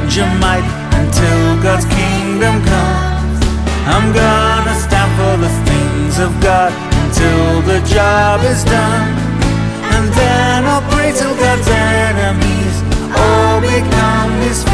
lend your might until God's kingdom comes. I'm gonna stand for the things of God until the job is done. And then I'll pray till God's enemies all become His